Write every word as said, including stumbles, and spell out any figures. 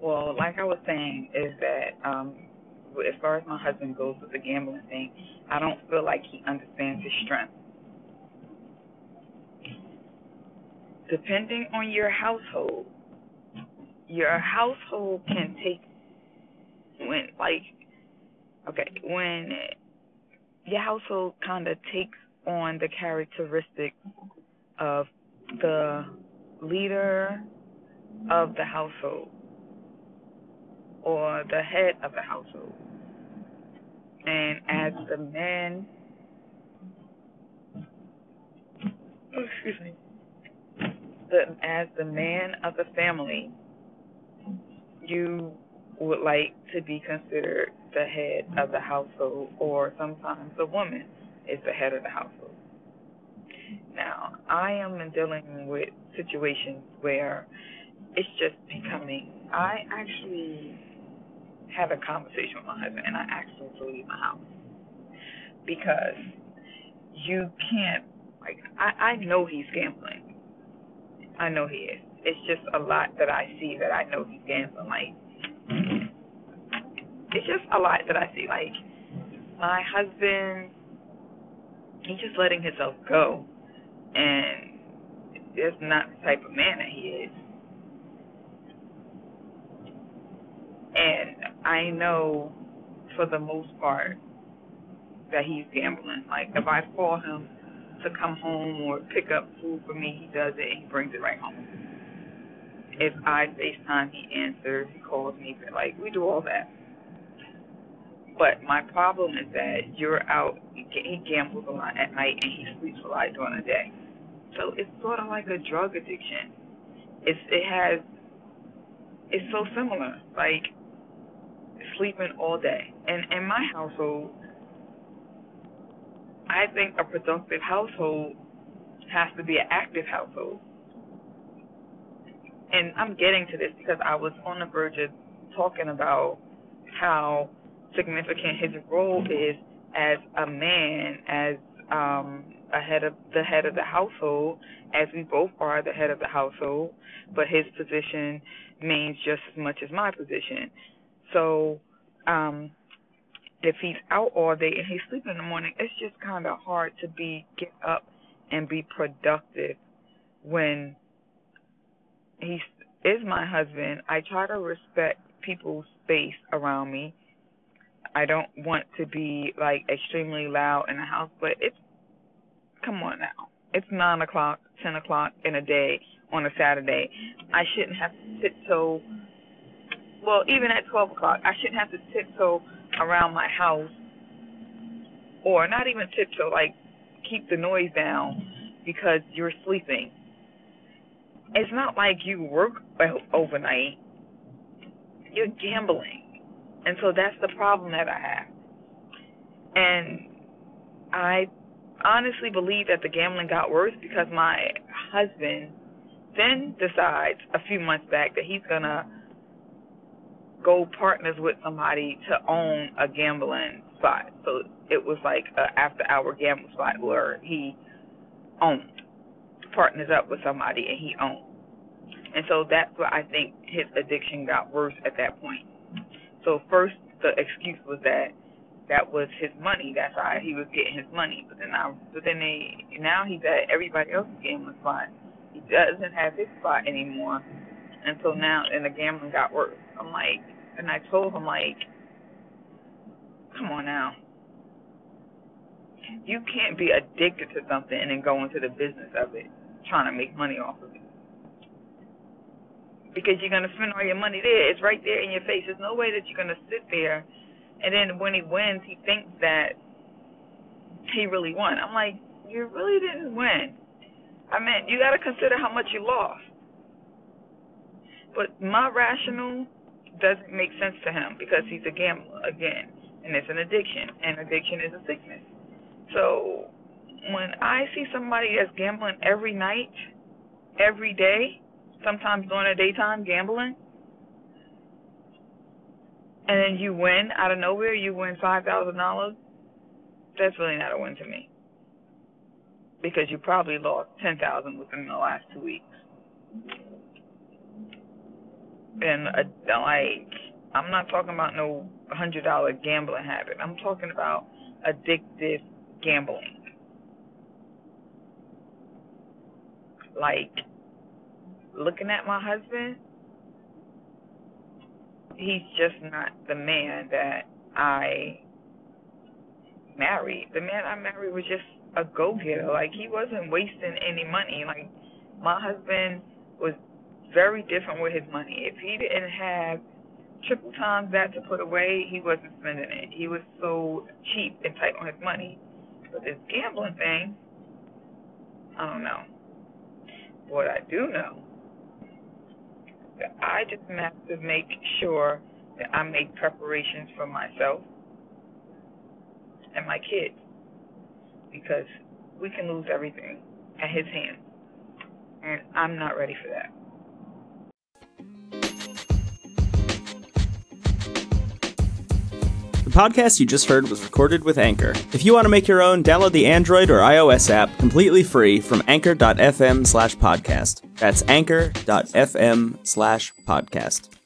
Well, like I was saying, is that um, as far as my husband goes with the gambling thing, I don't feel like he understands his strength. Depending on your household, your household can take when like okay when your household kind of takes on the characteristics of the leader of the household or the head of the household. And as the man, oh, excuse me, the, as the man of the family, you would like to be considered the head of the household, or sometimes the woman is the head of the household. Now, I am dealing with situations where it's just becoming, I actually had a conversation with my husband and I asked him to leave my house because you can't, like, I, I know he's gambling. I know he is. It's just a lot that I see that I know he's gambling. Like, it's just a lot that I see. Like, my husband, he's just letting himself go. And that's not the type of man that he is. And I know for the most part that he's gambling. Like, if I call him to come home or pick up food for me, he does it and he brings it right home. If I FaceTime, he answers, he calls me, like, we do all that. But my problem is that you're out, he gambles a lot at night and he sleeps a lot during the day. So it's sort of like a drug addiction. It's, it has, it's so similar, like sleeping all day. And in my household, I think a productive household has to be an active household. And I'm getting to this because I was on the verge of talking about how significant his role is as a man, as um, a head of the head of the household, as we both are the head of the household, but his position means just as much as my position. So um, if he's out all day and he's sleeping in the morning, it's just kind of hard to be get up and be productive when he is my husband. I try to respect people's space around me. I don't want to be like extremely loud in the house, but it's, come on now. It's nine o'clock, ten o'clock in a day on a Saturday. I shouldn't have to tiptoe. Well, even at twelve o'clock, I shouldn't have to tiptoe around my house, or not even tiptoe, like keep the noise down because you're sleeping. It's not like you work overnight. You're gambling. And so that's the problem that I have. And I honestly believe that the gambling got worse because my husband then decides a few months back that he's going to go partners with somebody to own a gambling spot. So it was like an after-hour gambling spot where he owned, partners up with somebody, and he owned. And so that's where I think his addiction got worse at that point. So first, the excuse was that that was his money. That's how he was getting his money. But then, I, but then they, now he's at everybody else's gambling spot. He doesn't have his spot anymore. And so now, and the gambling got worse. I'm like, and I told him, like, come on now. You can't be addicted to something and then go into the business of it, trying to make money off of it. Because you're going to spend all your money there. It's right there in your face. There's no way that you're going to sit there, and then when he wins, he thinks that he really won. I'm like, you really didn't win. I mean, you got to consider how much you lost. But my rational doesn't make sense to him because he's a gambler, again, and it's an addiction, and addiction is a sickness. So when I see somebody that's gambling every night, every day, sometimes during the daytime gambling, and then you win out of nowhere, you win five thousand dollars, that's really not a win to me. Because you probably lost ten thousand dollars within the last two weeks. And uh, like, I'm not talking about no hundred dollar gambling habit. I'm talking about addictive gambling. Like, looking at my husband, he's just not the man that I married. The man I married was just a go-getter. Like, he wasn't wasting any money. Like, my husband was very different with his money. If he didn't have triple times that to put away, he wasn't spending it. He was so cheap and tight on his money. But this gambling thing, I don't know. What I do know, that I just have to make sure that I make preparations for myself and my kids, because we can lose everything at his hands, and I'm not ready for that. The podcast you just heard was recorded with Anchor. If you want to make your own, download the Android or iOS app completely free from anchor.fm slash podcast. That's anchor.fm slash podcast.